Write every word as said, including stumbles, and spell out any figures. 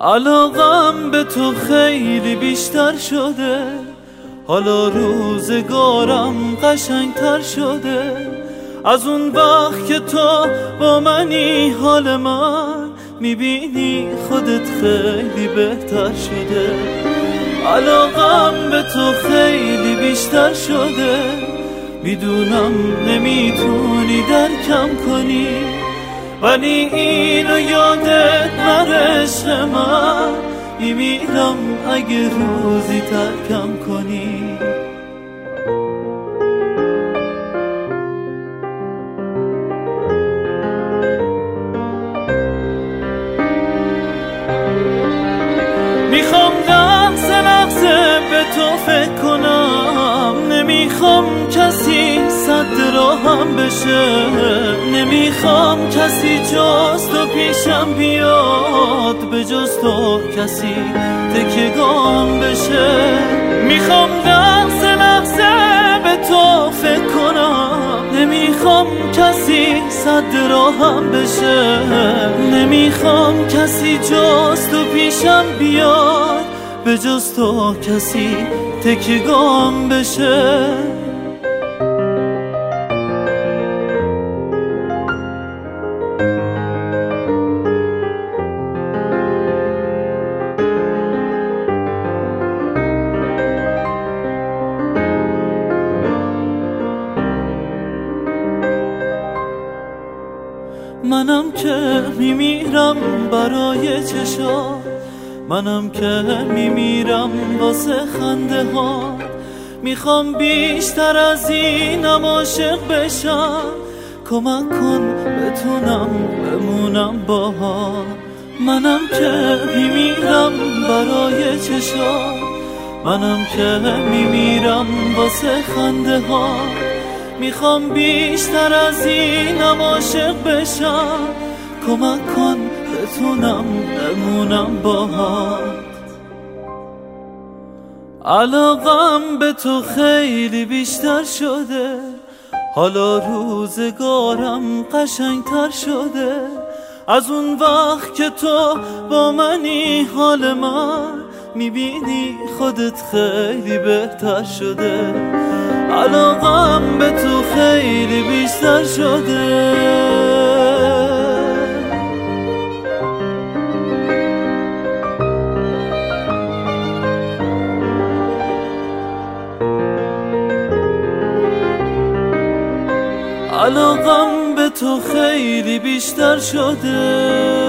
علاقم به تو خیلی بیشتر شده، حالا روزگارم قشنگتر شده. از اون وقت که تو با منی حال من میبینی خودت خیلی بهتر شده. علاقم به تو خیلی بیشتر شده، میدونم نمیتونی درکم کنی، ولی اینو یادت نره عشق من، میمیرم اگه روزی ترکم کنی. میخوام لحظه لحظه به تو فکر کنم، نمیخوام کسی صد راهم بشه، نمیخوام کسی جز تو پیشم بیاد، به جز تو کسی تکیه‌گام بشه. میخوام لحظه لحظه به تو فکر کنم، نمیخوام کسی صد راهم بشه، نمیخوام کسی جز تو پیشم بیاد، به جز تو کسی تکیه‌گام بشه. منم که میمیرم برای چشا، منم که میمیرم واسه خنده ها. میخوام بیشتر از اینم عاشق بشم، کمک کن بتونم بمونم باها. منم که میمیرم برای چشا، منم که میمیرم واسه خنده ها. میخوام بیشتر از اینم عاشق بشم، کمک کن بتونم بمونم باهات. علاقم به تو خیلی بیشتر شده، حالا روزگارم قشنگتر شده. از اون وقت که تو با منی حال من میبینی خودت خیلی بهتر شده. علاقم به تو خیلی بیشتر شده. علاقم به تو خیلی بیشتر شده.